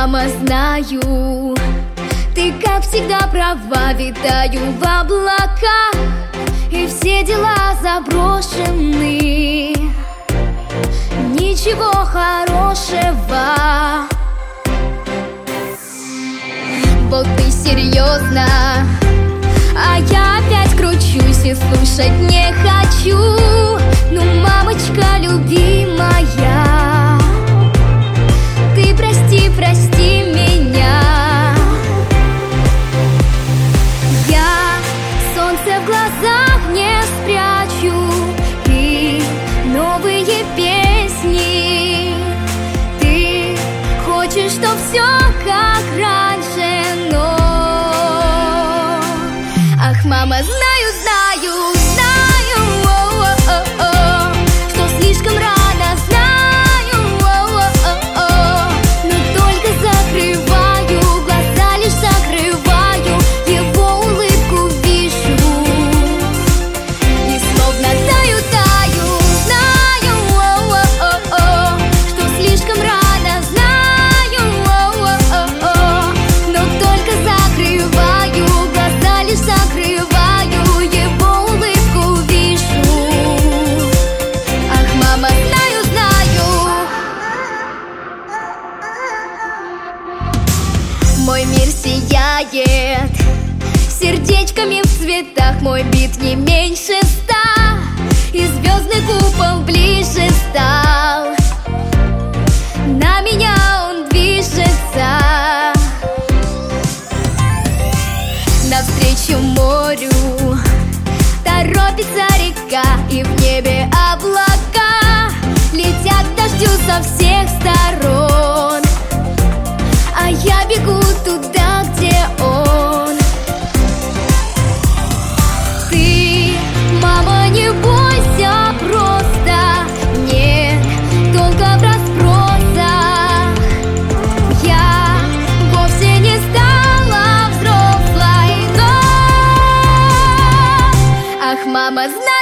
мама, знаю, ты, как всегда, права. Витаю в облаках, и все дела заброшены. Ничего хорошего. Вот ты серьезно, а я опять кручусь и слушать не хочу. Ну, мамочка любимая, ты прости, прости меня. Я солнце в глазах не спрячу, и новые песни. Ты хочешь, чтоб все как раньше, но ах, мама, знаю, знаю, знаю, что слишком рано, знаю, но только закрываю глаза, лишь закрываю, его улыбку вижу, и словно таю, таю, знаю, что слишком рано, знаю, но только закрываю глаза, лишь закрываю, его улыбку вижу. Ах, мама, знаю, знаю. Мой мир сияет сердечками в цветах, мой бит не меньше 100, и звездный купол ближе стал. На меня он движется навстречу морю, торопится река, и в небе облака летят к дождю со всех сторон, а я бегу туда, где он. Ты, мама, не бойся, просто нет толка в расспросах. Я вовсе не стала взрослой, но ах, мама, знаю.